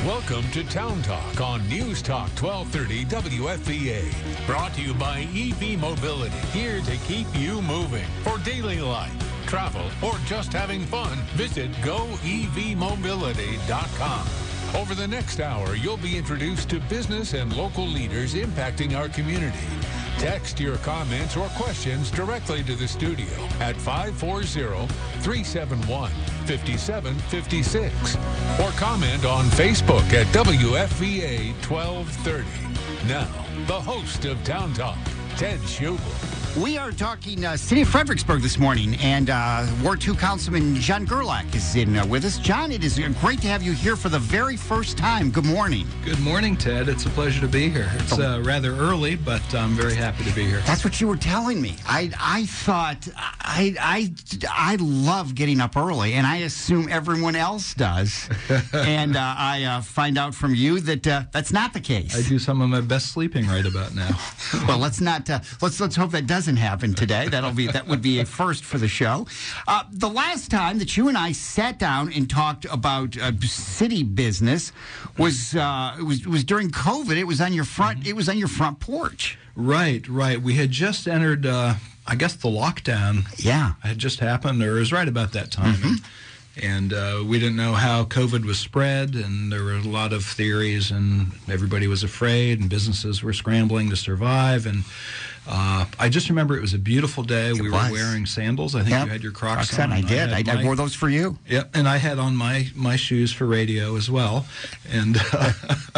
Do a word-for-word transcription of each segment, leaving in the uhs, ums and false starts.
Welcome to Town Talk on News Talk twelve thirty W F V A. Brought to you by E V Mobility. Here to keep you moving. For daily life, travel, or just having fun, visit go e v mobility dot com. Over the next hour, you'll be introduced to business and local leaders impacting our community. Text your comments or questions directly to the studio at five four zero, three seven one, five seven five six or comment on Facebook at W F V A twelve thirty. Now, the host of Town Talk, Ted Schugel. We are talking uh, City of Fredericksburg this morning, and uh, Ward two Councilman John Gerlach is in uh, with us. John, it is great to have you here for the very first time. Good morning. Good morning, Ted. It's a pleasure to be here. It's uh, rather early, but I'm very happy to be here. That's what you were telling me. I I thought, I, I, I love getting up early, and I assume everyone else does. and uh, I uh, find out from you that uh, that's not the case. I do some of my best sleeping right about now. Well, let's not, uh, let's, let's hope that doesn't Doesn't happen today. That'll be that would be a first for the show. Uh, the last time that you and I sat down and talked about uh, city business was uh, it was was during COVID. It was on your front. It was on your front porch. Right, right. We had just entered, uh, I guess, the lockdown. Yeah, had just happened, or it was right about that time. Mm-hmm. And uh, we didn't know how COVID was spread, and there were a lot of theories, and everybody was afraid, and businesses were scrambling to survive. And uh, I just remember it was a beautiful day. It we was. were wearing sandals. I think yep. you had your Crocs, Crocs on. on. I did. I, I, my, I wore those for you. Yep, and I had on my, my shoes for radio as well. And uh,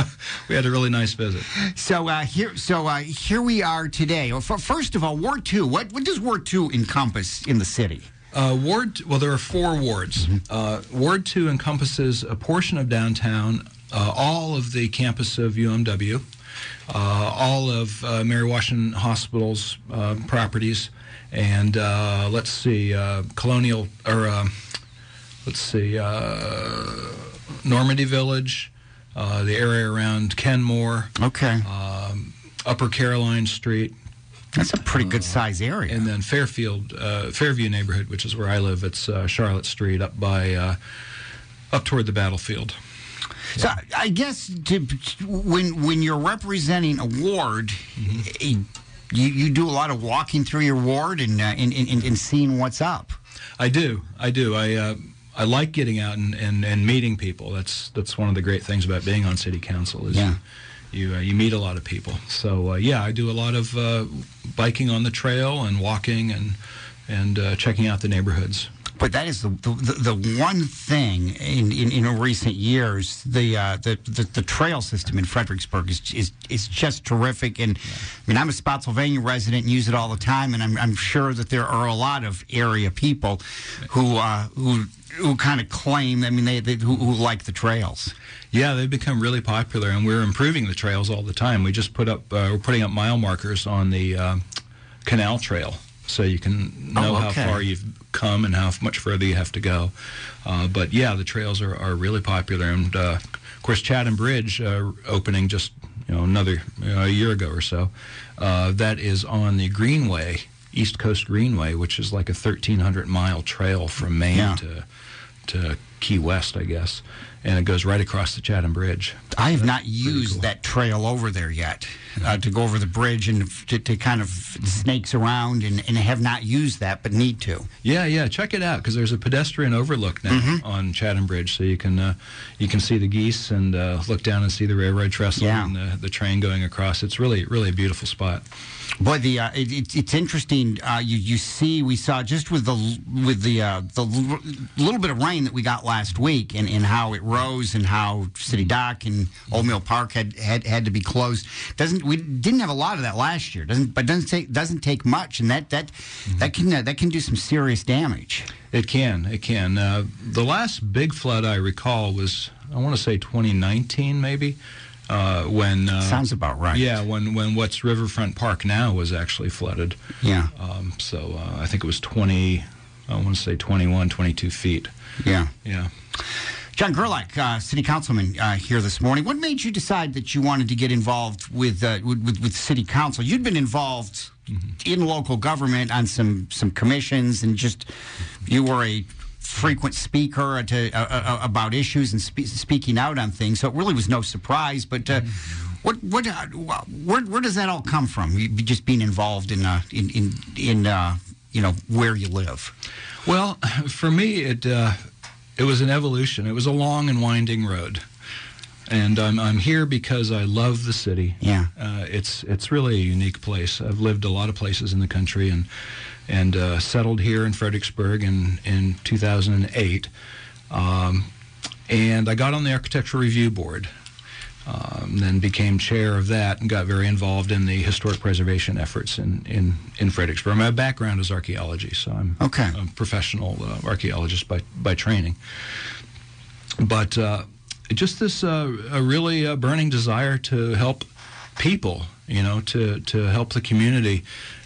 we had a really nice visit. So uh, here, so uh, here we are today. Well, first of all, Ward two. What what does Ward two encompass in the city? Uh, Ward, well, there are four wards. Mm-hmm. Uh, Ward two encompasses a portion of downtown, uh, all of the campus of U M W, uh, all of uh, Mary Washington Hospital's uh, properties, and uh, let's see, uh, Colonial, or uh, let's see, uh, Normandy Village, uh, the area around Kenmore, Okay. um, Upper Caroline Street. That's a pretty good size area. And then Fairfield, uh, Fairview neighborhood, which is where I live. It's uh, Charlotte Street, up by, uh, up toward the battlefield. So I guess to, when when you're representing a ward, mm-hmm. you you do a lot of walking through your ward and uh, and, and and seeing what's up. I do, I do. I uh, I like getting out and, and, and meeting people. That's that's one of the great things about being on city council is. Yeah. You, You uh, you meet a lot of people. So uh, yeah, I do a lot of uh, biking on the trail and walking and and uh, checking out the neighborhoods. But that is the the, the one thing in, in, in recent years, the, uh, the the the trail system in Fredericksburg is is, is just terrific. And yeah. I mean, I'm a Spotsylvania resident and use it all the time, and I'm I'm sure that there are a lot of area people who uh, who who kind of claim. I mean, they, they who, who like the trails. Yeah, they've become really popular, and we're improving the trails all the time. We just put up, uh, we're putting up mile markers on the uh, canal trail, so you can know oh, okay. how far you've come and how much further you have to go. Uh, but yeah, the trails are, are really popular, and uh, of course, Chatham Bridge uh, opening just you know another uh, a year ago or so. Uh, that is on the Greenway, East Coast Greenway, which is like a thirteen hundred mile trail from Maine yeah. to to Key West, I guess. And it goes right across the Chatham Bridge. I have That's not used cool. that trail over there yet, uh, to go over the bridge and to, to kind of snakes around, and, and have not used that, but need to. Yeah, yeah, check it out, because there's a pedestrian overlook now mm-hmm. on Chatham Bridge, so you can uh, you can see the geese and uh, look down and see the railroad trestle yeah. and the, the train going across. It's really, really a beautiful spot. Boy, the uh, it, it, it's interesting. Uh, you you see, we saw just with the with the uh, the l- little bit of rain that we got last week, and, and how it rose, and how City Dock and Old Mill Park had, had, had to be closed. Doesn't we didn't have a lot of that last year? Doesn't but doesn't take doesn't take much, and that that mm-hmm. that can uh, that can do some serious damage. It can. It can. Uh, the last big flood I recall was, I want to say twenty nineteen, maybe. Uh, when uh, sounds about right. Yeah, when when what's Riverfront Park now was actually flooded. Yeah. Um, so uh, I think it was twenty. I want to say twenty-one, twenty-two feet. Yeah. Yeah. John Gerlach, uh, City Councilman, uh, here this morning. What made you decide that you wanted to get involved with uh, with, with City Council? You'd been involved mm-hmm. in local government on some some commissions, and just you were a frequent speaker to, uh, uh, about issues and spe- speaking out on things. So it really was no surprise. But uh, what, what, uh, where, where does that all come from? You just being involved in, uh, in, in, in uh, you know, where you live. Well, for me, it uh, it was an evolution. It was a long and winding road. And I'm I'm here because I love the city. Yeah, uh, it's it's really a unique place. I've lived a lot of places in the country, and and uh, settled here in Fredericksburg in in two thousand eight. Um, and I got on the Architectural Review Board, um, then became chair of that, and got very involved in the historic preservation efforts in in in Fredericksburg. My background is archaeology, so I'm okay. a professional uh, archaeologist by by training. But uh, just this uh, a really uh, burning desire to help people, you know, to, to help the community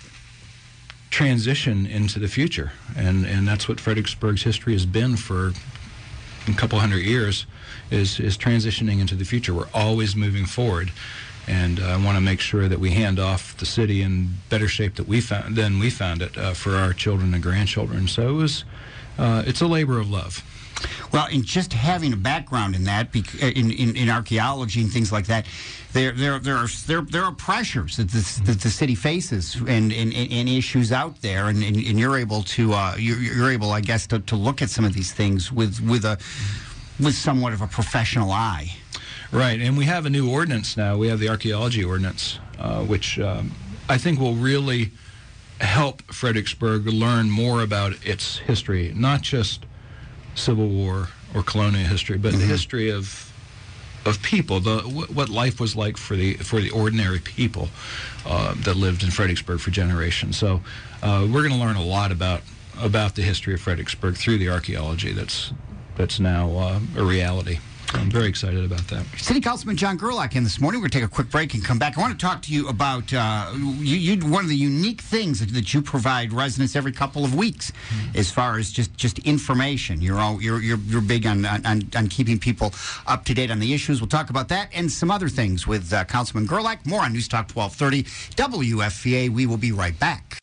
transition into the future. And, and that's what Fredericksburg's history has been for a couple hundred years, is, is transitioning into the future. We're always moving forward. And uh, I want to make sure that we hand off the city in better shape that we found, than we found it uh, for our children and grandchildren. So it was, uh, it's a labor of love. Well, in just having a background in that, in, in, in archaeology and things like that, there there there are there, there are pressures that the, that the city faces and, and, and issues out there, and, and, and you're able to uh, you're, you're able, I guess, to, to look at some of these things with with a with somewhat of a professional eye. Right, and we have a new ordinance now. We have the archaeology ordinance, uh, which um, I think will really help Fredericksburg learn more about its history, not just Civil War or colonial history, but mm-hmm. the history of of people, the wh- what life was like for the for the ordinary people uh, that lived in Fredericksburg for generations. So uh, we're going to learn a lot about about the history of Fredericksburg through the archaeology that's that's now uh, a reality. I'm very excited about that. City Councilman John Gerlach in this morning. We're going to take a quick break and come back. I want to talk to you about uh, you, you, one of the unique things that, that you provide residents every couple of weeks, mm-hmm. as far as just, just information. You're, all, you're you're you're big on, on on keeping people up to date on the issues. We'll talk about that and some other things with uh, Councilman Gerlach. More on News Talk twelve thirty W F V A. We will be right back.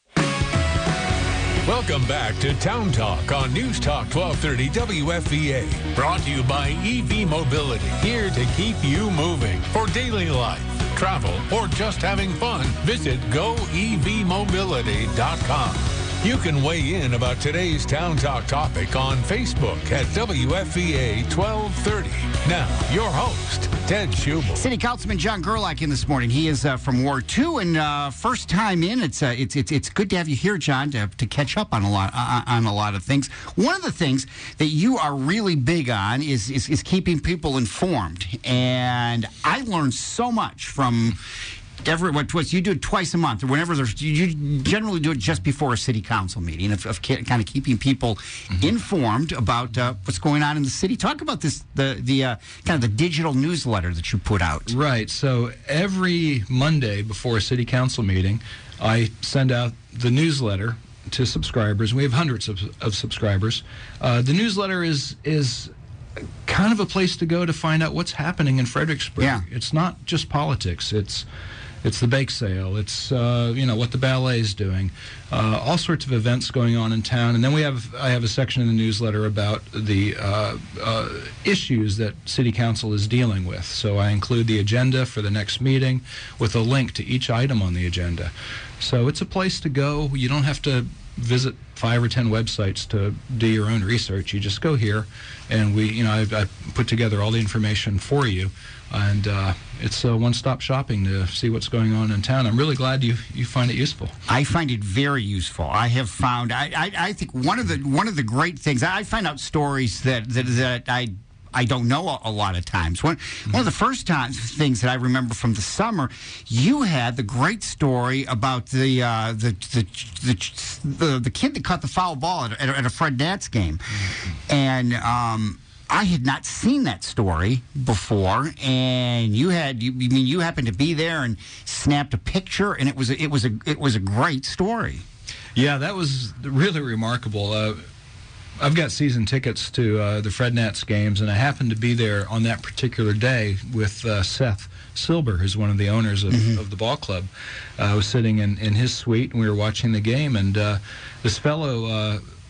Welcome back to Town Talk on News Talk twelve thirty W F V A. Brought to you by E V Mobility, here to keep you moving. For daily life, travel, or just having fun, visit go e v mobility dot com. You can weigh in about today's Town Talk topic on Facebook at W F V A twelve thirty. Now, your host, Ted Schubel. City Councilman John Gerlach in this morning. He is uh, from Ward two, and uh, first time in. It's uh, it's it's it's good to have you here, John, to, to catch up on a lot uh, on a lot of things. One of the things that you are really big on is is, is keeping people informed, and I learned so much from. Every what, what you do it twice a month or whenever there's you generally do it just before a city council meeting of, of kind of keeping people mm-hmm. informed about uh, what's going on in the city. Talk about this the the uh, kind of the digital newsletter that you put out. Right. So every Monday before a city council meeting, I send out the newsletter to subscribers. We have hundreds of, of subscribers. Uh, the newsletter is is. kind of a place to go to find out what's happening in Fredericksburg. Yeah. It's not just politics. It's it's the bake sale. It's uh, you know what the ballet is doing. Uh, all sorts of events going on in town. And then we have I have a section in the newsletter about the uh, uh, issues that City Council is dealing with. So I include the agenda for the next meeting with a link to each item on the agenda. So it's a place to go. You don't have to visit five or ten websites to do your own research. You just go here, and we, you know, I, I put together all the information for you, and uh, it's uh, one-stop shopping to see what's going on in town. I'm really glad you you find it useful. I find it very useful. I have found, I, I, I think one of the one of the great things, I find out stories that that, that I. I don't know a, a lot of times. One, mm-hmm. one of the first times things that I remember from the summer, you had the great story about the uh, the, the, the the the kid that caught the foul ball at, at, at a Fred Nats game, mm-hmm. and um, I had not seen that story before. And you had, you, I mean, you happened to be there and snapped a picture, and it was a, it was a it was a great story. Yeah, that was really remarkable. Uh, I've got season tickets to uh, the Fred Nats games, and I happened to be there on that particular day with uh, Seth Silber, who's one of the owners of, mm-hmm. of the ball club. Uh, I was sitting in, in his suite, and we were watching the game, and uh, this fellow uh,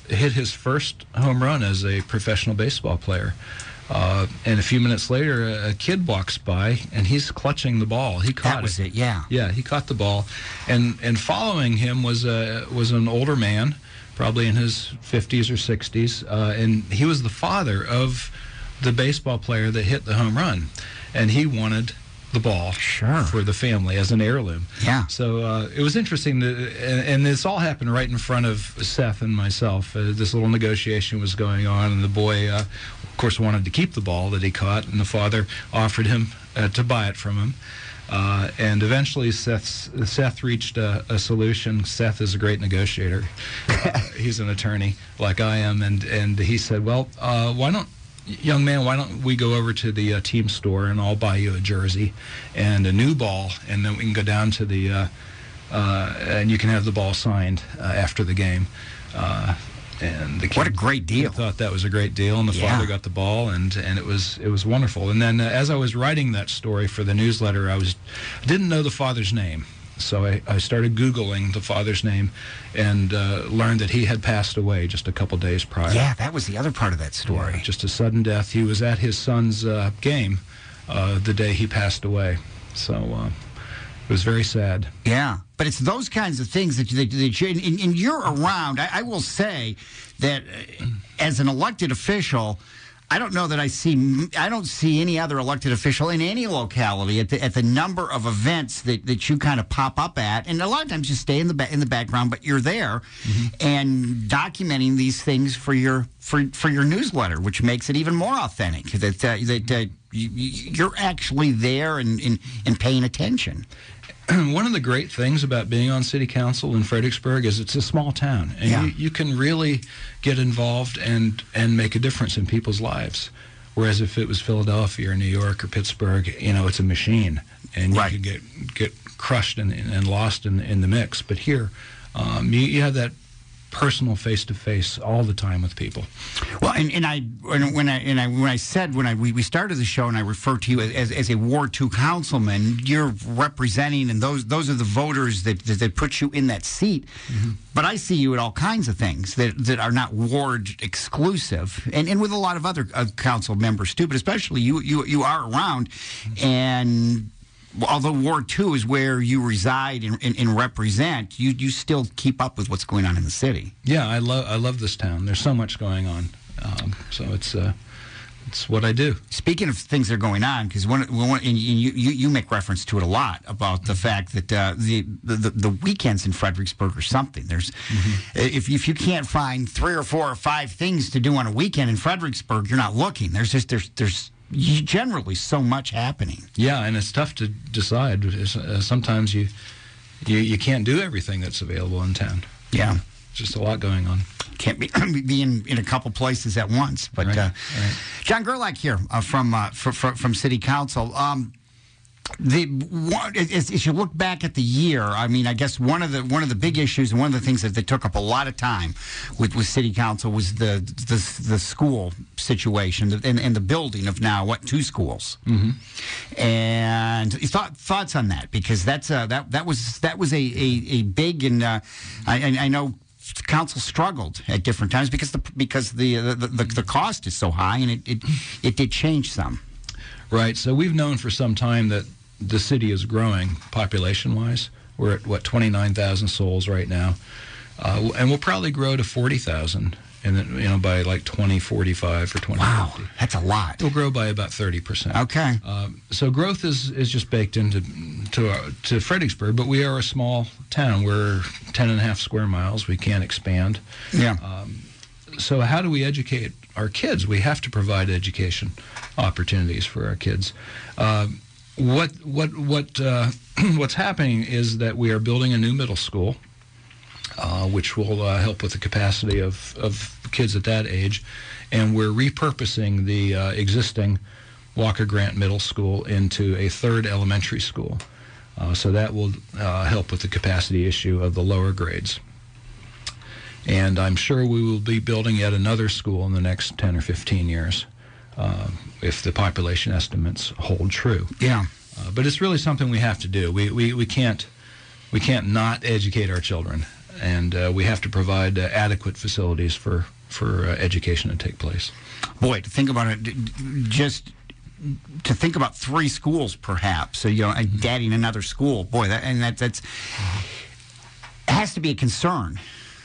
hit his first home run as a professional baseball player. Uh, and a few minutes later, a, a kid walks by, and he's clutching the ball. He caught That was it. it, yeah. Yeah, he caught the ball, and and following him was a was an older man, probably in his fifties or sixties, uh, and he was the father of the baseball player that hit the home run, and he wanted the ball Sure. for the family as an heirloom. Yeah. So uh, it was interesting, to, and, and this all happened right in front of Seth and myself. Uh, this little negotiation was going on, and the boy, uh, of course, wanted to keep the ball that he caught, and the father offered him uh, to buy it from him. Uh, and eventually, Seth's, Seth reached a, a solution. Seth is a great negotiator. Uh, he's an attorney, like I am, and and he said, "Well, uh, why don't young man, why don't we go over to the uh, team store and I'll buy you a jersey and a new ball, and then we can go down to the uh, uh, and you can have the ball signed uh, after the game." Uh, and the kid What a great deal. thought that was a great deal, and the Yeah. father got the ball, and and it was it was wonderful. And then uh, as I was writing that story for the newsletter, I was didn't know the father's name. So I, I started Googling the father's name and uh, learned that he had passed away just a couple days prior. Yeah, that was the other part of that story. Yeah, just a sudden death. He was at his son's uh, game uh, the day he passed away. So uh, it was very sad. Yeah, but it's those kinds of things that, that, that you, and, and you're around. I, I will say that uh, as an elected official, I don't know that I see. I don't see any other elected official in any locality at the at the number of events that, that you kind of pop up at, and a lot of times you stay in the ba- in the background, but you're there mm-hmm. and documenting these things for your for for your newsletter, which makes it even more authentic. That uh, that uh, you, you're actually there and, and and paying attention. One of the great things about being on city council in Fredericksburg is it's a small town, and Yeah. you, you can really get involved and, and make a difference in people's lives. Whereas if it was Philadelphia or New York or Pittsburgh, you know, it's a machine, and you Right. can get get crushed and, and lost in, in the mix. But here, um, you, you have that personal face-to-face all the time with people. Well, and, and I when, when I and I when I said when I we, we started the show and I referred to you as, as a Ward Two councilman, you're representing, and those those are the voters that that, that put you in that seat. Mm-hmm. But I see you at all kinds of things that, that are not ward exclusive, and, and with a lot of other uh, council members too. But especially you you you are around, and although Ward Two is where you reside and, and, and represent, you you still keep up with what's going on in the city. Yeah, I love I love this town. There's so much going on, um, so it's uh, it's what I do. Speaking of things that are going on, because one, one and you, you you make reference to it a lot about the fact that uh, the, the the weekends in Fredericksburg are something. There's mm-hmm. if if you can't find three or four or five things to do on a weekend in Fredericksburg, you're not looking. There's just there's there's generally so much happening. Yeah, and it's tough to decide. Uh, sometimes you, you you can't do everything that's available in town. Yeah, just a lot going on. Can't be, be in, in a couple places at once. But right, uh, right. John Gerlach here uh, from, uh, from from City Council. Um, The one, as, as you look back at the year, I mean, I guess one of the one of the big issues and one of the things that, that took up a lot of time with, with City Council was the the, the school situation and, and the building of now what two schools. Mm-hmm. And thought, thoughts on that, because that's a, that that was that was a a, a big and uh, I, I know. The council struggled at different times because the because the the, the, the cost is so high, and it, it it did change some. Right. So we've known for some time that the city is growing population-wise. We're at, what, twenty-nine thousand souls right now. Uh, and we'll probably grow to forty thousand, and then, you know, by like twenty forty-five or twenty fifty. Wow, that's a lot. We'll grow by about thirty percent. Okay. Um, so growth is, is just baked into to, our, to Fredericksburg, but we are a small town. We're ten and a half square miles. We can't expand. Yeah. Um, so how do we educate our kids? We have to provide education opportunities for our kids. Uh, what what what uh, what's happening is that we are building a new middle school, uh, which will uh, help with the capacity of, of kids at that age, and we're repurposing the uh, existing Walker Grant Middle School into a third elementary school. Uh, so that will uh, help with the capacity issue of the lower grades. And I'm sure we will be building yet another school in the next ten or fifteen years, uh, if the population estimates hold true. Yeah. Uh, but it's really something we have to do. We, we, we can't we can't not educate our children. and uh, we have to provide uh, adequate facilities for for uh, education to take place. Boy, to think about it, d- d- just to think about three schools, perhaps. So, you know, mm-hmm. adding another school, boy, that and that that's it has to be a concern.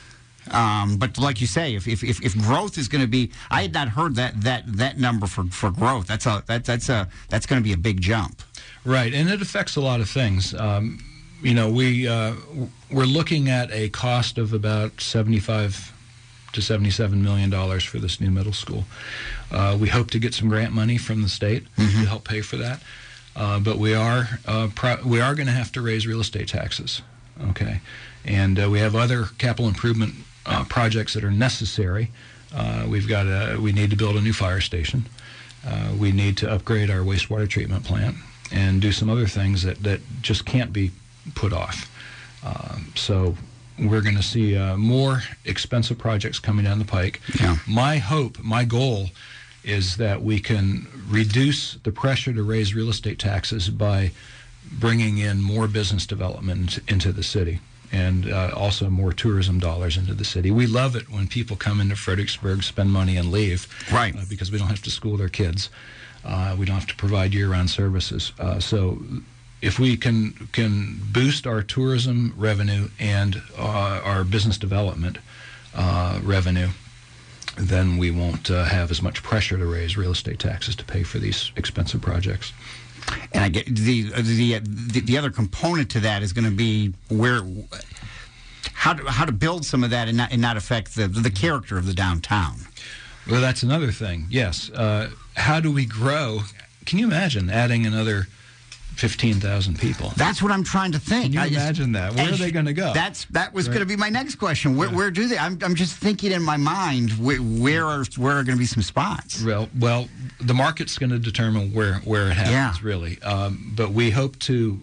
Um, but like you say, if if, if, if growth is going to be, I had not heard that that, that number for, for growth. That's a that, that's a that's going to be a big jump. Right, and it affects a lot of things. Um, you know, we uh, we're looking at a cost of about seventy-five to seventy-seven million dollars for this new middle school. Uh, we hope to get some grant money from the state mm-hmm. to help pay for that, uh, but we are uh, pro- we are going to have to raise real estate taxes. Okay, and uh, we have other capital improvement uh, projects that are necessary. Uh, we've got a, we need to build a new fire station. Uh, we need to upgrade our wastewater treatment plant and do some other things that, that just can't be put off. Um, so we're going to see uh, more expensive projects coming down the pike. Yeah. My hope, my goal, is that we can reduce the pressure to raise real estate taxes by bringing in more business development into the city, and uh, also more tourism dollars into the city. We love it when people come into Fredericksburg, spend money, and leave. Right. Uh, because we don't have to school their kids. Uh, we don't have to provide year-round services. Uh, so if we can can boost our tourism revenue and uh, our business development uh, revenue, then we won't uh, have as much pressure to raise real estate taxes to pay for these expensive projects. And I get the the the, the other component to that is going to be where how to how to build some of that and not and not affect the the character of the downtown. Well, that's another thing. Yes. Uh, how do we grow? Can you imagine adding another fifteen thousand people? That's what I'm trying to think. Can you I imagine just, that? Where are they going to go? That's that was Right. going to be my next question. Where, Yeah. where do they? I'm I'm just thinking in my mind where where are where are going to be some spots? Well, well, the market's going to determine where where it happens. Yeah. Really. Um, but we hope to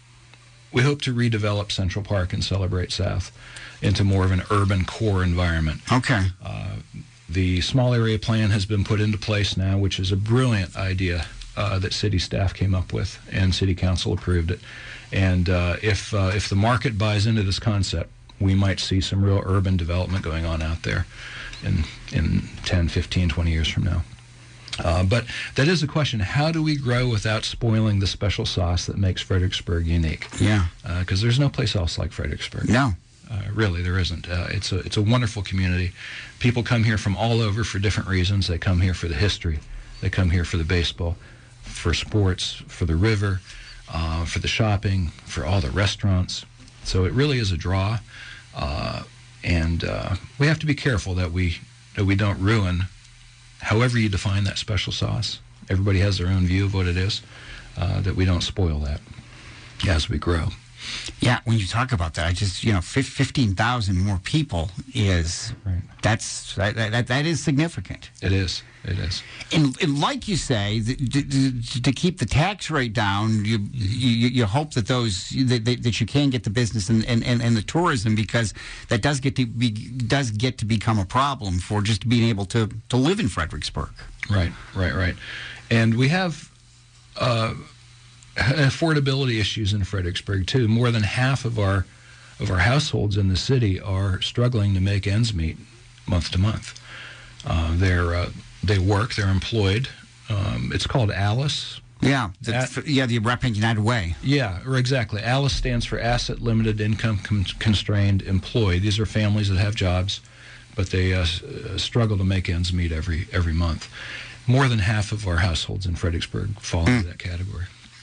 we hope to redevelop Central Park and Celebrate South into more of an urban core environment. Okay. Uh, the small area plan has been put into place now, which is a brilliant idea uh, that city staff came up with, and city council approved it. And uh, if uh, if the market buys into this concept, we might see some real urban development going on out there in in ten, fifteen, twenty years from now. Uh, but that is a question. How do we grow without spoiling the special sauce that makes Fredericksburg unique? Yeah. Because uh, there's no place else like Fredericksburg. No. Uh, really, there isn't. Uh, it's a it's a wonderful community. People come here from all over for different reasons. They come here for the history. They come here for the baseball, for sports, for the river, uh, for the shopping, for all the restaurants. So it really is a draw, uh, and uh, we have to be careful that we that we don't ruin, however you define that special sauce. Everybody has their own view of what it is. Uh, that we don't spoil that as we grow. Yeah, when you talk about that, I just, you know, fifteen thousand more people is, Right. that's, that, that, that is significant. It is. It is. And, and like you say, th- to, to keep the tax rate down, you you, you hope that those that, that you can get the business and, and, and, and the tourism, because that does get to be does get to become a problem for just being able to, to live in Fredericksburg. Right, right, right. And we have uh, affordability issues in Fredericksburg too. More than half of our of our households in the city are struggling to make ends meet month to month. Uh, they're uh, they work, they're employed. Um, it's called ALICE. Yeah, the, At- yeah, the Rappahannock United Way. Yeah, or exactly. ALICE stands for Asset Limited Income Con- Constrained Employee. These are families that have jobs, but they uh, s- uh, struggle to make ends meet every every month. More than half of our households in Fredericksburg fall Mm. into that category.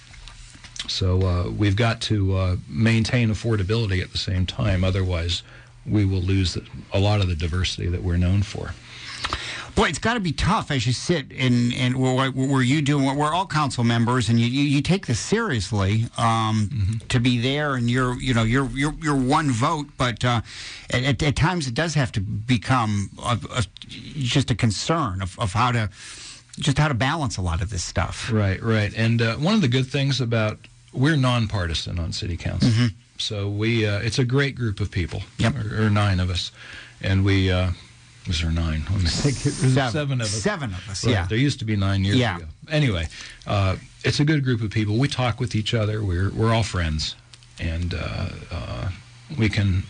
So uh, we've got to uh, maintain affordability at the same time. Otherwise, we will lose the, a lot of the diversity that we're known for. Boy, it's got to be tough as you sit and and where, where you do. We're all council members, and you, you, you take this seriously um, Mm-hmm. to be there, and you're you know you're you're, you're one vote, but uh, at, at times it does have to become a, a, just a concern of, of how to just how to balance a lot of this stuff. Right, right. And uh, one of the good things about we're nonpartisan on city council, Mm-hmm. so we uh, it's a great group of people. Yep. or, or nine of us, and we. Uh, Was there nine? Let me think. It was Seven. seven of us. Seven of us, Right. yeah. There used to be nine years Yeah. ago. Anyway, uh, it's a good group of people. We talk with each other. We're we're all friends, and uh, uh, we can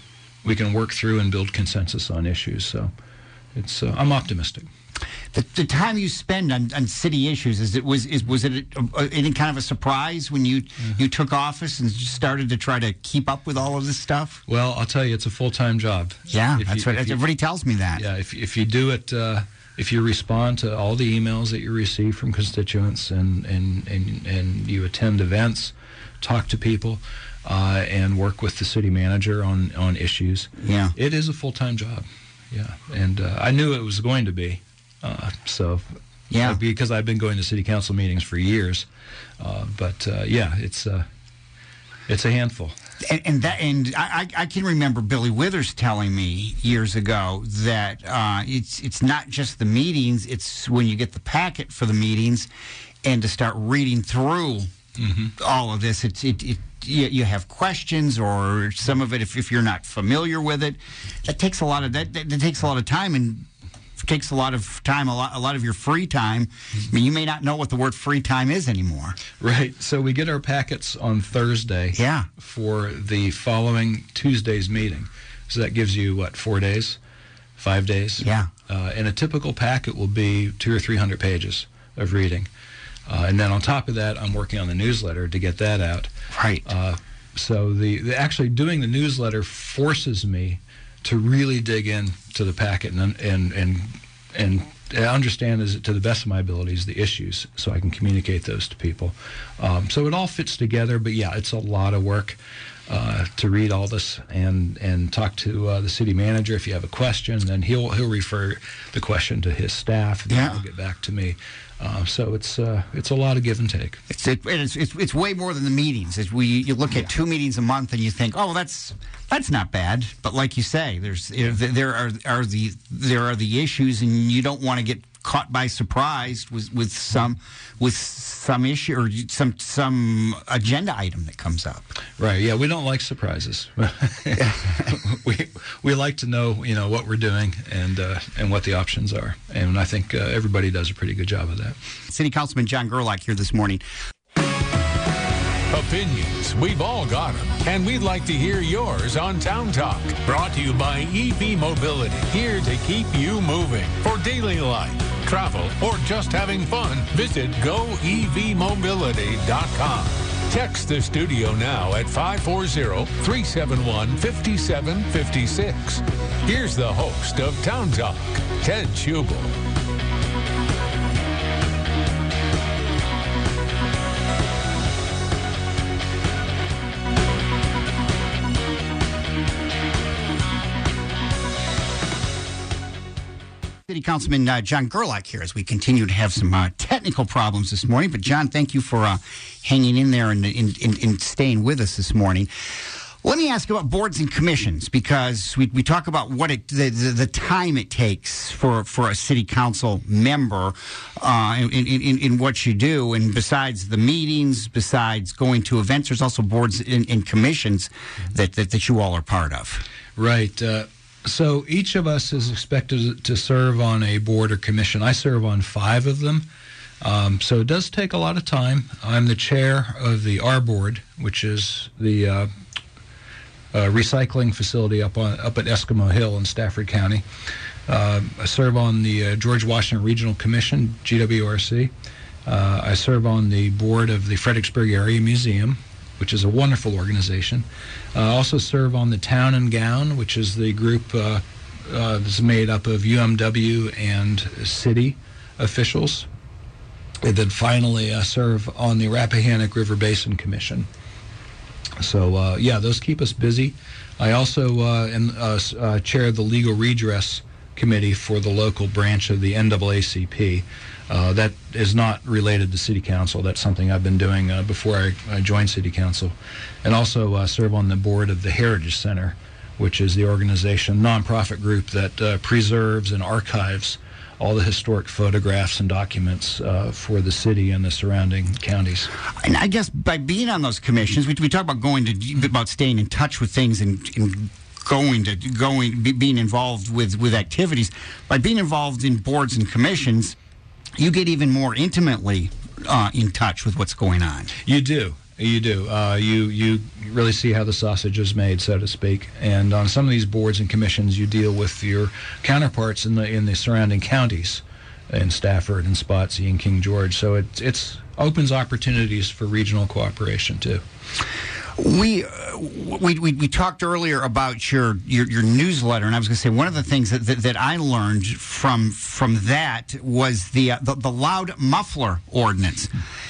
we can work through and build consensus on issues. So it's uh, I'm optimistic. The, the time you spend on, on city issues, is it was is was it a, a, any kind of a surprise when you mm-hmm. you took office and just started to try to keep up with all of this stuff? Well, I'll tell you, it's a full-time job. Yeah, if that's you, what you, everybody tells me that. Yeah, if if you do it, uh, if you respond to all the emails that you receive from constituents and and and, and you attend events, talk to people, uh, and work with the city manager on on issues. Yeah, it is a full-time job. Yeah, and uh, I knew it was going to be. Uh, so, yeah, uh, because I've been going to city council meetings for years, uh, but uh, yeah, it's uh, it's a handful. And, and that, and I, I can remember Billy Withers telling me years ago that uh, it's it's not just the meetings; it's when you get the packet for the meetings, and to start reading through mm-hmm. all of this. It's it. it You, you have questions, or some of it, if, if you're not familiar with it, that takes a lot of that. That, that takes a lot of time, and takes a lot of time, a lot, a lot of your free time. I mean, you may not know what the word free time is anymore. Right. So we get our packets on Thursday. Yeah. For the following Tuesday's meeting. So that gives you what, four days, five days. Yeah. Uh, and a typical packet will be two or three hundred pages of reading. Uh, and then on top of that, I'm working on the newsletter to get that out. Right. Uh, so the, the actually doing the newsletter forces me to really dig in to the packet and and and and understand, as to the best of my abilities, the issues, so I can communicate those to people. Um, so it all fits together. But yeah, it's a lot of work uh, to read all this and and talk to uh, the city manager if you have a question. Then he'll he'll refer the question to his staff. And yeah. He'll get back to me. Uh, so it's uh, it's a lot of give and take. It's it, it's, it's it's way more than the meetings. As we you look at yeah. two meetings a month and you think, oh, that's that's not bad. But like you say, there's there are are the there are the issues, and you don't want to get caught by surprise with with some with some issue or some some agenda item that comes up. Right. Yeah, we don't like surprises. we we like to know, you know, what we're doing and uh, and what the options are. And I think uh, everybody does a pretty good job of that. City Councilman John Gerlach here this morning. Opinions, we've all got them, and we'd like to hear yours on Town Talk. Brought to you by E V Mobility, here to keep you moving. For daily life, travel, or just having fun, visit go e v mobility dot com. Text the studio now at five four zero, three seven one, five seven five six. Here's the host of Town Talk, Ted Schubel. City Councilman uh, John Gerlach here as we continue to have some uh, technical problems this morning. But, John, thank you for uh, hanging in there and, and, and, and staying with us this morning. Let me ask about boards and commissions, because we, we talk about what it, the, the, the time it takes for, for a city council member uh, in, in, in what you do. And besides the meetings, besides going to events, there's also boards and, and commissions that, that, that you all are part of. Right. Uh, so each of us is expected to serve on a board or commission. I serve on five of them. Um, so it does take a lot of time. I'm the chair of the R Board, which is the uh, uh, recycling facility up on up at Eskimo Hill in Stafford County. Uh, I serve on the uh, George Washington Regional Commission, G W R C. Uh, I serve on the board of the Fredericksburg Area Museum, which is a wonderful organization. I uh, also serve on the Town and Gown, which is the group uh, uh, that's made up of U M W and city officials. And then finally, I serve on the Rappahannock River Basin Commission. So, uh, yeah, those keep us busy. I also uh, am, uh, uh, chair the Legal Redress Committee for the local branch of the N double A C P. Uh, that is not related to City Council. That's something I've been doing uh, before I, I joined City Council. And also uh, serve on the board of the Heritage Center, which is the organization, nonprofit group that uh, preserves and archives all the historic photographs and documents uh, for the city and the surrounding counties. And I guess by being on those commissions, we, we talk about going to about staying in touch with things and, and going to going be, being involved with with activities. By being involved in boards and commissions, you get even more intimately uh, in touch with what's going on. You do. You do. Uh, you you really see how the sausage is made, so to speak. And on some of these boards and commissions, you deal with your counterparts in the in the surrounding counties, in Stafford and Spotsy and King George. So it it's opens opportunities for regional cooperation too. We, uh, we we we talked earlier about your, your, your newsletter, and I was going to say one of the things that, that, that I learned from from that was the uh, the, the loud muffler ordinance.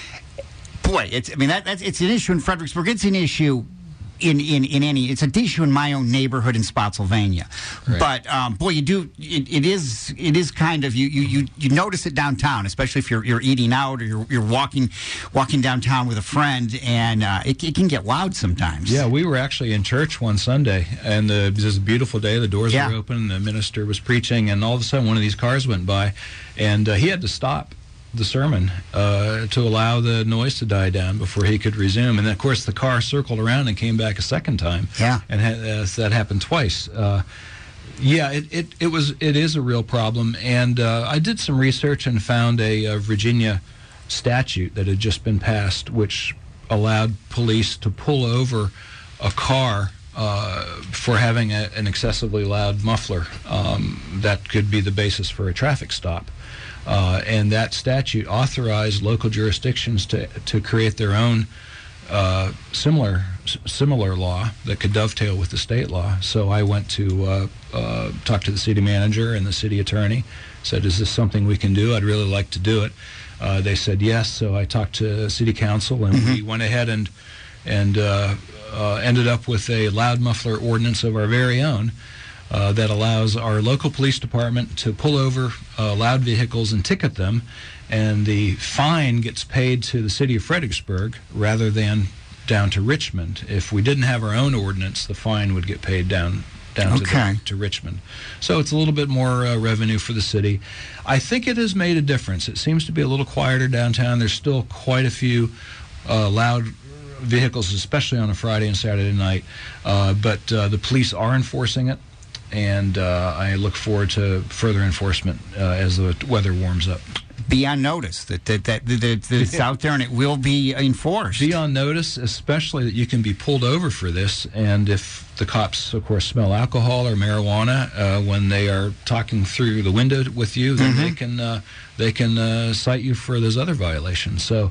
Boy, it's I mean that that's it's an issue in Fredericksburg. It's an issue in, in, in any. It's an issue in my own neighborhood in Spotsylvania. Right. But um, boy, you do it, it is it is kind of you, you, you, you notice it downtown, especially if you're you're eating out or you're you're walking walking downtown with a friend, and uh, it, it can get loud sometimes. Yeah, we were actually in church one Sunday, and the, it was a beautiful day. The doors yeah. were open, the minister was preaching, and all of a sudden one of these cars went by, and uh, he had to stop the sermon uh, to allow the noise to die down before he could resume. And then, of course, the car circled around and came back a second time. Yeah, and ha- uh, that happened twice. Uh, yeah, it, it it was it is a real problem. And uh, I did some research and found a, a Virginia statute that had just been passed, which allowed police to pull over a car uh, for having a, an excessively loud muffler. Um, that could be the basis for a traffic stop. Uh, and that statute authorized local jurisdictions to to create their own uh, similar s- similar law that could dovetail with the state law. So I went to uh, uh, talk to the city manager and the city attorney. Said, "Is this something we can do? I'd really like to do it." Uh, they said yes. So I talked to city council, and mm-hmm. we went ahead and and uh, uh, ended up with a loud muffler ordinance of our very own. Uh, that allows our local police department to pull over uh, loud vehicles and ticket them, and the fine gets paid to the city of Fredericksburg rather than down to Richmond. If we didn't have our own ordinance, the fine would get paid down down okay. to, the, to Richmond. So it's a little bit more uh, revenue for the city. I think it has made a difference. It seems to be a little quieter downtown. There's still quite a few uh, loud vehicles, especially on a Friday and Saturday night, uh, but uh, the police are enforcing it. And uh, I look forward to further enforcement uh, as the weather warms up. Be on notice that that, that, that, that it's out there and it will be enforced. Be on notice, especially that you can be pulled over for this. And if the cops, of course, smell alcohol or marijuana uh, when they are talking through the window with you, then mm-hmm. they can uh, they can uh, cite you for those other violations. So.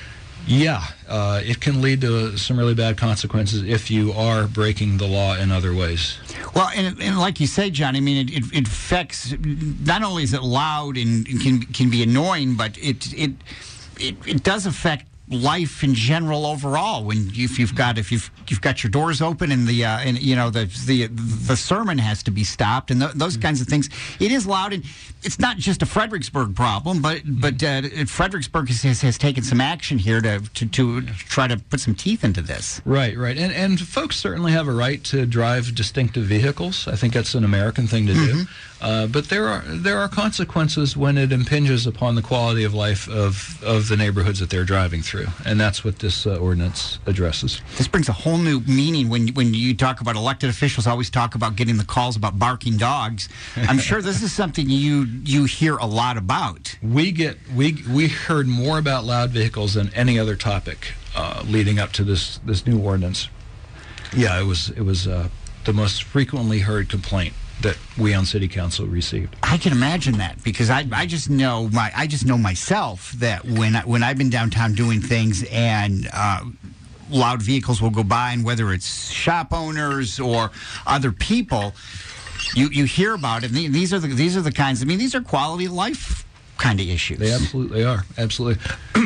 Yeah, uh, it can lead to some really bad consequences if you are breaking the law in other ways. Well, and, and like you say, John, I mean, it, it, it affects, not only is it loud and can can be annoying, but it it it, it does affect life in general overall. When you, if you've got if you've you've got your doors open and the uh, and you know the the the sermon has to be stopped and th- those mm-hmm. kinds of things, it is loud, and it's not just a Fredericksburg problem, but but uh, Fredericksburg has, has taken some action here to, to to try to put some teeth into this. Right, right, and and folks certainly have a right to drive distinctive vehicles. I think that's an American thing to do. Mm-hmm. Uh, but there are there are consequences when it impinges upon the quality of life of, of the neighborhoods that they're driving through, and that's what this uh, ordinance addresses. This brings a whole new meaning when when you talk about elected officials. Always talk about getting the calls about barking dogs. I'm sure this is something you you hear a lot about. We get we we heard more about loud vehicles than any other topic uh, leading up to this this new ordinance. Yeah, it was it was uh, the most frequently heard complaint that we on City Council received. I can imagine that, because I I just know my I just know myself that when I, when I've been downtown doing things and uh, loud vehicles will go by, and whether it's shop owners or other people, you you hear about it. And these are the these are the kinds. I mean, these are quality of life kind of issues. They absolutely are. Absolutely.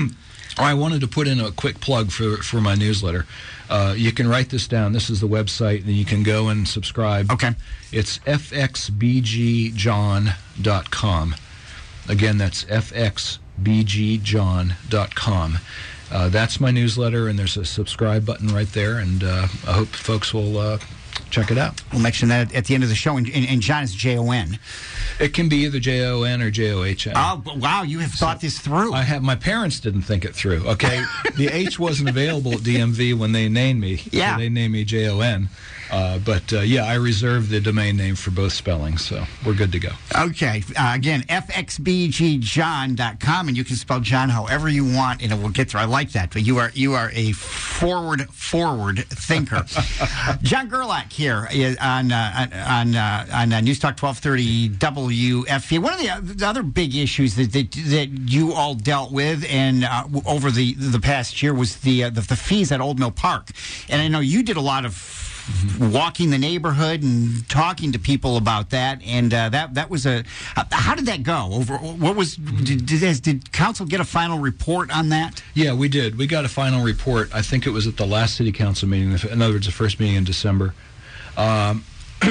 I wanted to put in a quick plug for for my newsletter. Uh, you can write this down. This is the website, and you can go and subscribe. Okay. It's f x b g john dot com. Again, that's f x b g john dot com. Uh, that's my newsletter, and there's a subscribe button right there, and uh, I hope folks will uh, check it out. We'll mention that at the end of the show. And, and, and John is J O N. It can be either J O N or J O H N. Oh, wow, you have so thought this through. I have. My parents didn't think it through, okay? The H wasn't available at D M V when they named me. Yeah. So they named me J O N. Uh, but, uh, yeah, I reserved the domain name for both spellings, so we're good to go. Okay. Uh, again, f x b g john dot com, and you can spell John however you want, and it will get through. I like that. But you are you are a forward, forward thinker. John Gerlach here on uh, on uh, on uh, News Talk twelve thirty W F E. One of the, the other big issues that, that that you all dealt with and uh, over the the past year was the, uh, the the fees at Old Mill Park, and I know you did a lot of walking the neighborhood and talking to people about that, and uh, that that was a. How did that go? Over what was did, did did council get a final report on that? Yeah, we did. We got a final report. I think it was at the last city council meeting. In other words, the first meeting in December. Um,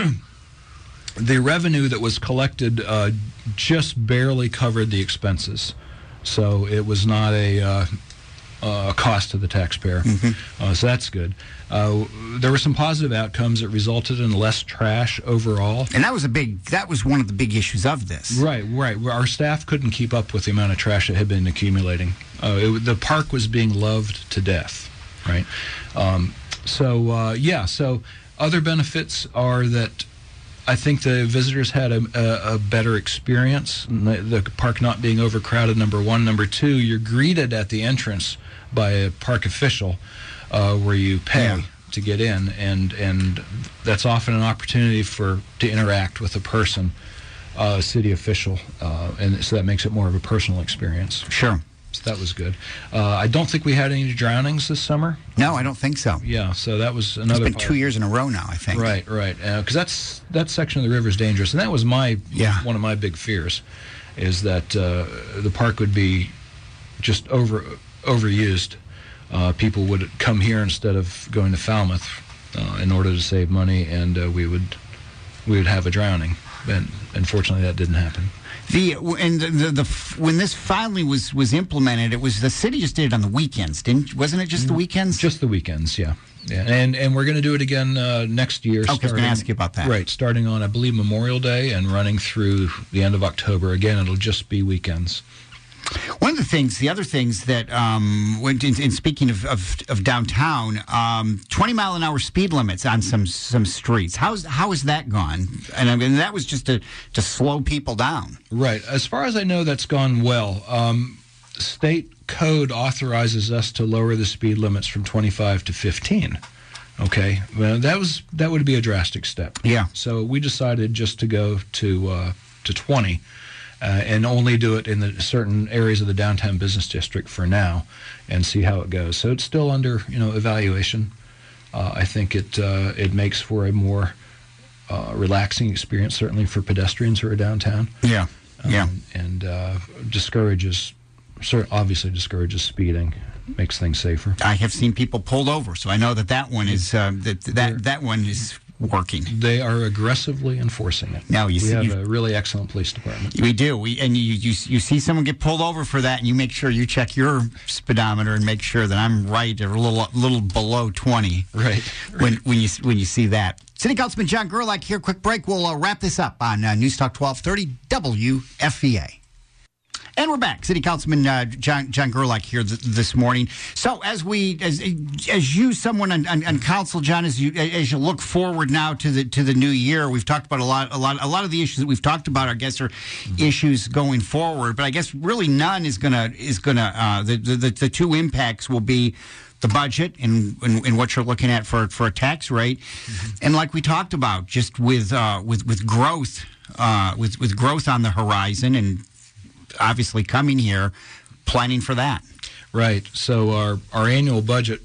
the revenue that was collected uh, just barely covered the expenses, so it was not a. Uh, Uh, cost to the taxpayer. Mm-hmm. Uh, so that's good. Uh, there were some positive outcomes that resulted in less trash overall. And that was a big, that was one of the big issues of this. Right, right. Our staff couldn't keep up with the amount of trash that had been accumulating. Uh, it, the park was being loved to death, right? Um, so, uh, yeah, so other benefits are that I think the visitors had a, a, a better experience. The, the park not being overcrowded, number one. Number two, you're greeted at the entrance by a park official uh, where you pay yeah. to get in, and and that's often an opportunity for to interact with a person, uh, a city official, uh, and so that makes it more of a personal experience. Sure. So that was good. Uh, I don't think we had any drownings this summer. No, I don't think so. Yeah, so that was another. It's been two years in a row now, I think. Right, right. Because uh, that's that section of the river is dangerous, and that was my yeah. one of my big fears, is that uh, the park would be just over overused. Uh, people would come here instead of going to Falmouth uh, in order to save money, and uh, we would we would have a drowning. And unfortunately, that didn't happen. The and the, the, the when this finally was, was implemented, it was the city just did it on the weekends, didn't? Wasn't it just the weekends? Just the weekends, yeah, yeah. And and we're going to do it again uh, next year. Okay, I was going to ask you about that. Right, starting on I believe Memorial Day and running through the end of October. Again, it'll just be weekends. One of the things, the other things that, um, when, in, in speaking of, of, of downtown, um, twenty mile an hour speed limits on some some streets. How's how has that gone? And I mean, that was just to to slow people down. Right. As far as I know, that's gone well. Um, state code authorizes us to lower the speed limits from twenty-five to fifteen. Okay. Well, that was that would be a drastic step. Yeah. So we decided just to go to uh, to twenty. Uh, and only do it in the certain areas of the downtown business district for now, and see how it goes. So it's still under, you know, evaluation. Uh, I think it uh, it makes for a more uh, relaxing experience, certainly for pedestrians who are downtown. Yeah, um, yeah, and uh, discourages, obviously discourages speeding, makes things safer. I have seen people pulled over, so I know that that one is uh, that that that one is working. They are aggressively enforcing it. Now you we see, have a really excellent police department. We do. We and you, you you see someone get pulled over for that, and you make sure you check your speedometer and make sure that I'm right or a little little below twenty. Right. When when you when you see that. City Councilman John Gerlach here. Quick break. We'll uh, wrap this up on uh, News Talk twelve thirty W F E A. And we're back. City Councilman uh, John John Gerlach here th- this morning. So, as we, as as you, someone on, on, on council, John, as you as you look forward now to the to the new year, we've talked about a lot, a lot, a lot of the issues that we've talked about. I guess are mm-hmm. issues going forward, but I guess really none is gonna is gonna uh, the, the the two impacts will be the budget and, and, and what you're looking at for for a tax rate, mm-hmm. and like we talked about, just with uh, with with growth, uh, with with growth on the horizon and. Obviously coming here, planning for that. Right. So our, our annual budget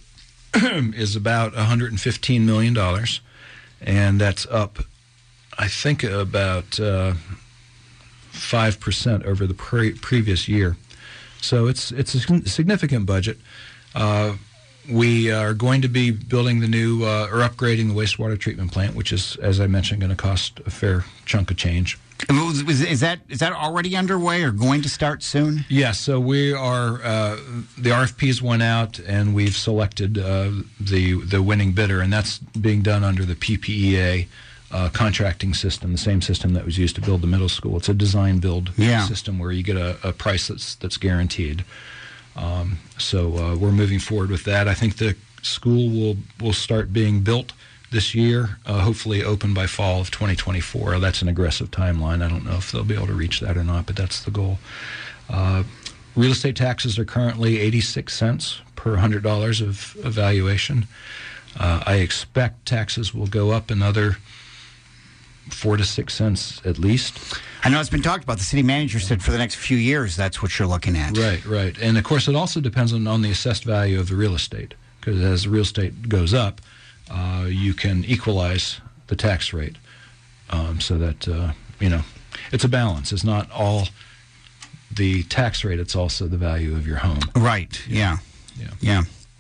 is about one hundred fifteen million dollars, and that's up, I think, about uh, five percent over the pre- previous year. So it's it's a significant budget. Uh, we are going to be building the new, uh, or upgrading the wastewater treatment plant, which is, as I mentioned, going to cost a fair chunk of change. Is, is that is that already underway or going to start soon? Yeah, so we are. Uh, the R F Ps went out, and we've selected uh, the the winning bidder, and that's being done under the P P E A uh, contracting system, the same system that was used to build the middle school. It's a design build yeah. system where you get a, a price that's that's guaranteed. Um, so uh, we're moving forward with that. I think the school will will start being built this year, uh, hopefully open by fall of twenty twenty-four. That's an aggressive timeline. I don't know if they'll be able to reach that or not, but that's the goal. Uh, real estate taxes are currently eighty-six cents per one hundred dollars of evaluation. Uh, I expect taxes will go up another four to six cents at least. I know it's been talked about. The city manager said for the next few years that's what you're looking at. Right, right. And, of course, it also depends on, on the assessed value of the real estate, because as the real estate goes up, Uh, you can equalize the tax rate um, so that, uh, you know, it's a balance. It's not all the tax rate, it's also the value of your home. Right, yeah. Yeah. Yeah.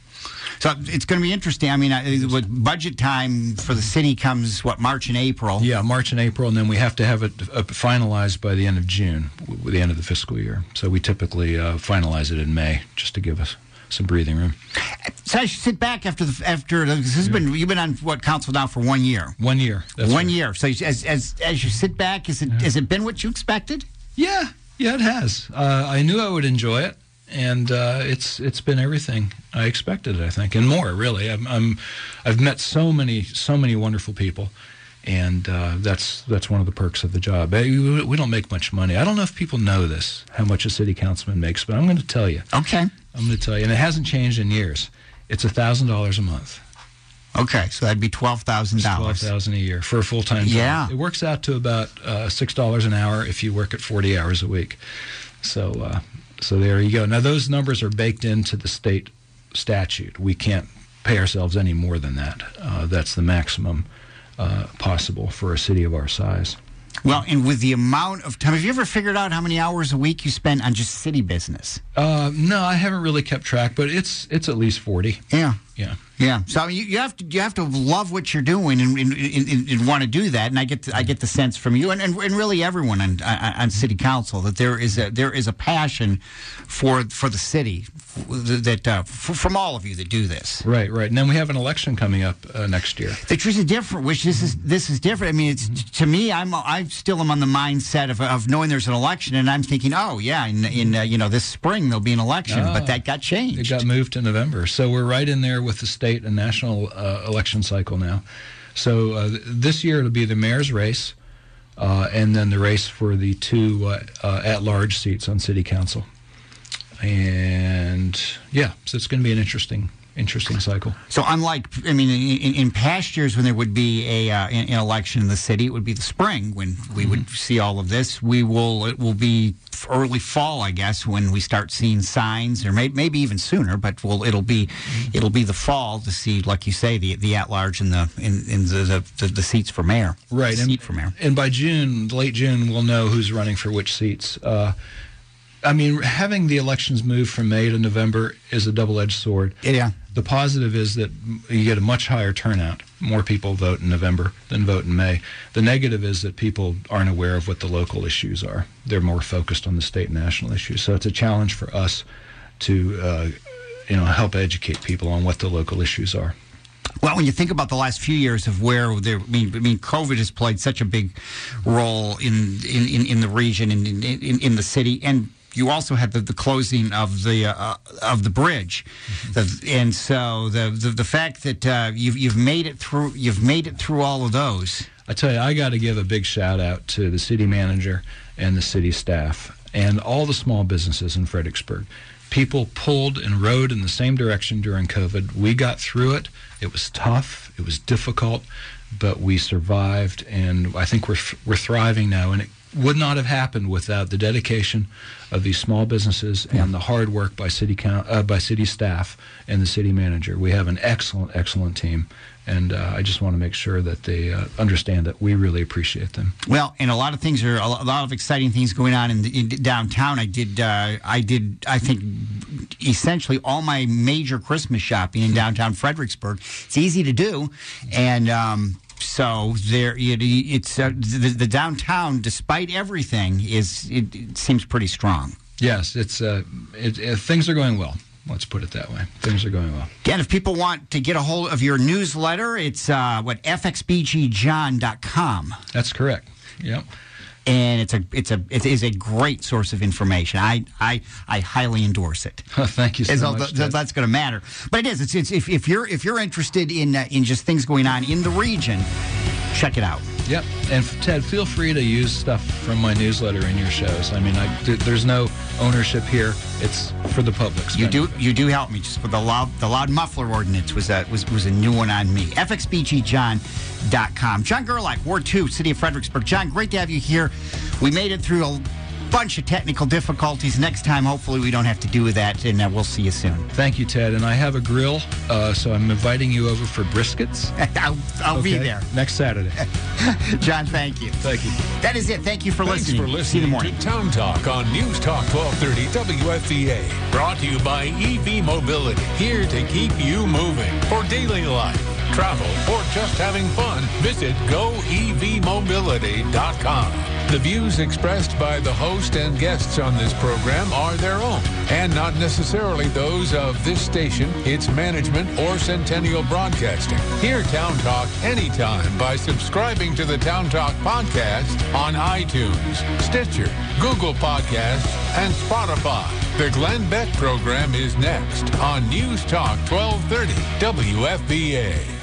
So it's going to be interesting. I mean, uh, with budget time for the city comes, what, March and April? Yeah, March and April, and then we have to have it uh, finalized by the end of June, w- the end of the fiscal year. So we typically uh, finalize it in May just to give us some breathing room. So I should sit back after the after this has been you've been on what council now for one year. One year. That's one right. year. So as as as you sit back, is it Yeah. has it been what you expected? Yeah, yeah, it has. Uh, I knew I would enjoy it, and uh, it's it's been everything I expected. I think, and more. Really, I'm, I'm I've met so many so many wonderful people, and uh, that's that's one of the perks of the job. We, we don't make much money. I don't know if people know this, how much a city councilman makes, but I'm going to tell you. Okay. I'm going to tell you, and it hasn't changed in years. It's a thousand dollars a month. Okay, so that'd be twelve thousand Twelve dollars. thousand a year for a full time job. Yeah. It works out to about uh, six dollars an hour if you work at forty hours a week. So, uh, so there you go. Now those numbers are baked into the state statute. We can't pay ourselves any more than that. Uh, that's the maximum uh, possible for a city of our size. Well, and with the amount of time, have you ever figured out how many hours a week you spend on just city business? Uh, no, I haven't really kept track, but it's it's at least forty. Yeah. Yeah. Yeah, so I mean, you, you have to you have to love what you're doing and, and, and, and want to do that. And I get the, I get the sense from you and, and, and really everyone on, on on city council that there is a there is a passion for for the city that uh, for, from all of you that do this. Right, right. And then we have an election coming up uh, next year. The truth is different. Which this is this is different. I mean, it's to me, I'm I still am on the mindset of of knowing there's an election, and I'm thinking, oh yeah, in in uh, you know this spring there'll be an election, Ah, but that got changed. It got moved to November, so we're right in there with the state and national uh, election cycle now. So uh, th- this year it'll be the mayor's race, uh, and then the race for the two uh, uh, at-large seats on city council. And yeah, so it's going to be an interesting, interesting cycle. So unlike, I mean, in, in past years when there would be a uh, an, an election in the city, it would be the spring when we mm-hmm. would see all of this. We will, it will be early fall, I guess, when we start seeing signs, or may, maybe even sooner. But we'll, it'll be, mm-hmm. it'll be the fall to see, like you say, the the at large and the in, in the, the the seats for mayor. Right, the and, seat for mayor. And by June, late June, we'll know who's running for which seats. Uh, I mean, having the elections move from May to November is a double-edged sword. Yeah. The positive is that you get a much higher turnout. More people vote in November than vote in May. The negative is that people aren't aware of what the local issues are. They're more focused on the state and national issues. So it's a challenge for us to, uh, you know, help educate people on what the local issues are. Well, when you think about the last few years of where there, I mean, I mean, COVID has played such a big role in in, in, in the region and in, in, in the city, and you also had the, the closing of the uh, of the bridge, mm-hmm. the, and so the, the the fact that uh, you've you've made it through you've made it through all of those. I tell you, I got to give a big shout out to the city manager and the city staff and all the small businesses in Fredericksburg. People pulled and rode in the same direction during COVID. We got through it. It was tough. It was difficult, but we survived, and I think we're we're thriving now. And it would not have happened without the dedication of these small businesses and the hard work by city count, uh, by city staff and the city manager. We have an excellent, excellent team, and uh, I just want to make sure that they uh, understand that we really appreciate them. Well, and a lot of things are a lot of exciting things going on in, in downtown. I did, uh, I did, I think, essentially all my major Christmas shopping in downtown Fredericksburg. It's easy to do, and. Um, so there, it, it's uh, the, the downtown, despite everything, is it, it seems pretty strong. Yes, it's uh, it, it, things are going well. Let's put it that way. Things are going well. Again, if people want to get a hold of your newsletter, it's uh, what f x b g john dot com. That's correct. Yep. And it's a it's a it is a great source of information. I I, I highly endorse it. Thank you so As much. th- that's going to matter, but it is. It's, it's if, if you're if you're interested in uh, in just things going on in the region, check it out. Yep. And Ted, feel free to use stuff from my newsletter in your shows. I mean, I, th- there's no ownership here. It's for the public. You do you do help me. Just for the loud the loud muffler ordinance was a was was a new one on me. f x b g john dot com. John Gerlach, Ward two, City of Fredericksburg. John, great to have you here. We made it through a bunch of technical difficulties. Next time, hopefully, we don't have to do that, and uh, we'll see you soon. Thank you, Ted. And I have a grill, uh, so I'm inviting you over for briskets. I'll, I'll okay? be there. Next Saturday. John, thank you. Thank you. That is it. Thank you for Thanks listening. for listening See you in the morning. to Town Talk on News Talk twelve thirty W F V A. Brought to you by E V Mobility. Here to keep you moving. For daily life, travel, or just having fun, visit go e v mobility dot com. The views expressed by the host and guests on this program are their own and not necessarily those of this station, its management, or Centennial Broadcasting. Hear Town Talk anytime by subscribing to the Town Talk podcast on iTunes, Stitcher, Google Podcasts, and Spotify. The Glenn Beck program is next on News Talk twelve thirty W F V A.